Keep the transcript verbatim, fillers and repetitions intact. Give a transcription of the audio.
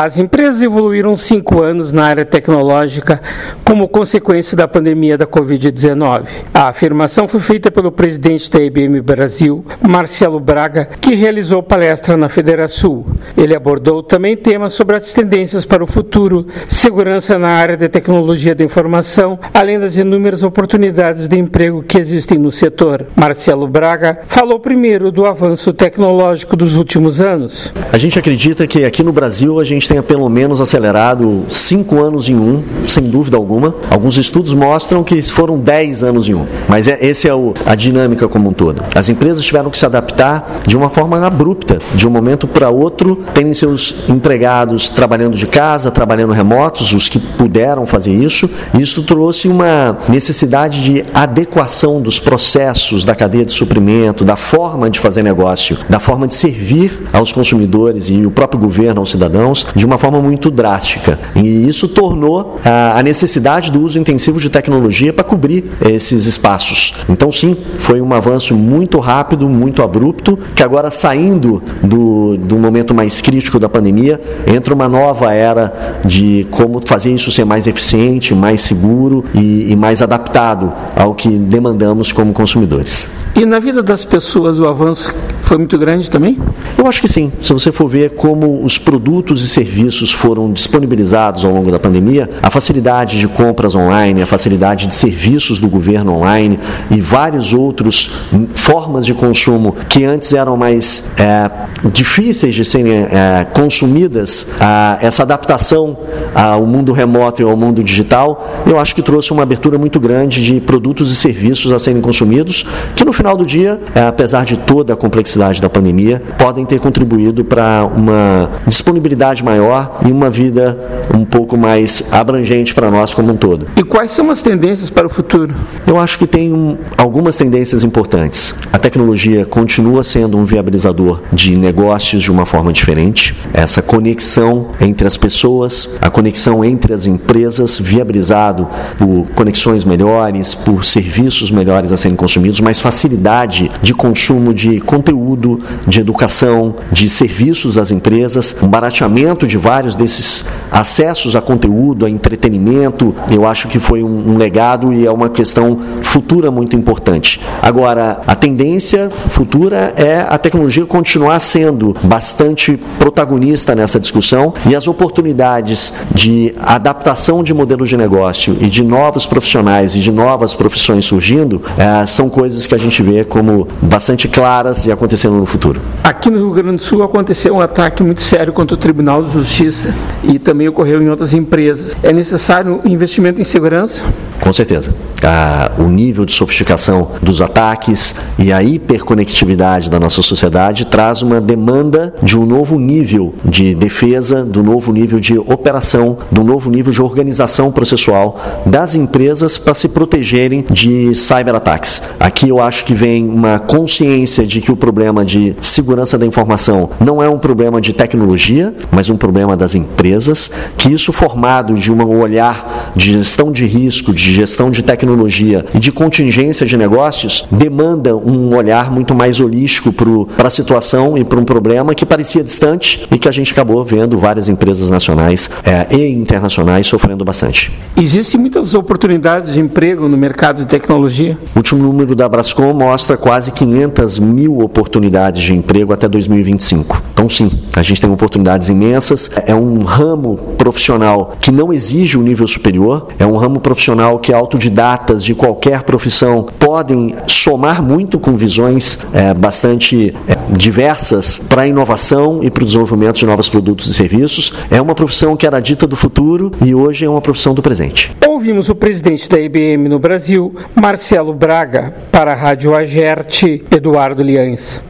As empresas evoluíram cinco anos na área tecnológica como consequência da pandemia da covid dezenove. A afirmação foi feita pelo presidente da I B M Brasil, Marcelo Braga, que realizou palestra na Federação. Ele abordou também temas sobre as tendências para o futuro, segurança na área de tecnologia da informação, além das inúmeras oportunidades de emprego que existem no setor. Marcelo Braga falou primeiro do avanço tecnológico dos últimos anos. A gente acredita que aqui no Brasil a gente tenha pelo menos acelerado cinco anos em um, sem dúvida alguma. Alguns estudos mostram que foram dez anos em um, mas é, essa é o, a dinâmica como um todo. As empresas tiveram que se adaptar de uma forma abrupta, de um momento para outro, terem seus empregados trabalhando de casa, trabalhando remotos, os que puderam fazer isso. Isso trouxe uma necessidade de adequação dos processos da cadeia de suprimento, da forma de fazer negócio, da forma de servir aos consumidores e o próprio governo aos cidadãos de uma forma muito drástica. E isso tornou a, a necessidade do uso intensivo de tecnologia para cobrir esses espaços. Então, sim, foi um avanço muito rápido, muito abrupto, que agora, saindo do, do momento mais crítico da pandemia, entra uma nova era de como fazer isso ser mais eficiente, mais seguro e, e mais adaptado ao que demandamos como consumidores. E na vida das pessoas o avanço foi muito grande também? Eu acho que sim. Se você for ver como os produtos e serviços foram disponibilizados ao longo da pandemia, a facilidade de compras online, a facilidade de serviços do governo online e várias outras formas de consumo que antes eram mais é, difíceis de serem é, consumidas, a, essa adaptação ao mundo remoto e ao mundo digital, eu acho que trouxe uma abertura muito grande de produtos e serviços a serem consumidos, que no final do dia, é, apesar de toda a complexidade da pandemia, podem ter contribuído para uma disponibilidade maior e uma vida um pouco mais abrangente para nós como um todo. E quais são as tendências para o futuro? Eu acho que tem um, algumas tendências importantes. A tecnologia continua sendo um viabilizador de negócios de uma forma diferente. Essa conexão entre as pessoas, a conexão entre as empresas, viabilizado por conexões melhores, por serviços melhores a serem consumidos, mais facilidade de consumo de conteúdo, de educação, de serviços das empresas, um barateamento de vários desses acessos a conteúdo, a entretenimento. Eu acho que foi um, um legado e é uma questão futura muito importante. Agora, a tendência futura é a tecnologia continuar sendo bastante protagonista nessa discussão e as oportunidades de adaptação de modelos de negócio e de novos profissionais e de novas profissões surgindo é, são coisas que a gente vê como bastante claras de acontecendo no futuro. Aqui no Rio Grande do Sul aconteceu um ataque muito sério contra o Tribunal de Justiça e também ocorreu em outras empresas. É necessário um investimento em segurança? Com certeza. Ah, o nível de sofisticação dos ataques e a hiperconectividade da nossa sociedade traz uma demanda de um novo nível de defesa, do novo nível de operação, do novo nível de organização processual das empresas para se protegerem de cyberataques. Aqui eu acho que vem uma consciência de que o problema de segurança da informação não é um problema de tecnologia, mas um problema das empresas, que isso formado de um olhar de gestão de risco, de gestão de tecnologia e de contingência de negócios, demanda um olhar muito mais holístico para a situação e para um problema que parecia distante e que a gente acabou vendo várias empresas nacionais é, e internacionais sofrendo bastante. Existem muitas oportunidades de emprego no mercado de tecnologia? O último número da Brascom mostra quase quinhentas mil oportunidades de emprego até dois mil e vinte e cinco. Então, sim, a gente tem oportunidades imensas. É um ramo profissional que não exige um nível superior, é um ramo profissional que autodidatas de qualquer profissão podem somar muito com visões é, bastante é, diversas para a inovação e para o desenvolvimento de novos produtos e serviços. É uma profissão que era dita do futuro e hoje é uma profissão do presente. Ouvimos o presidente da I B M no Brasil, Marcelo Braga, para a Rádio Agerte, Eduardo Liães.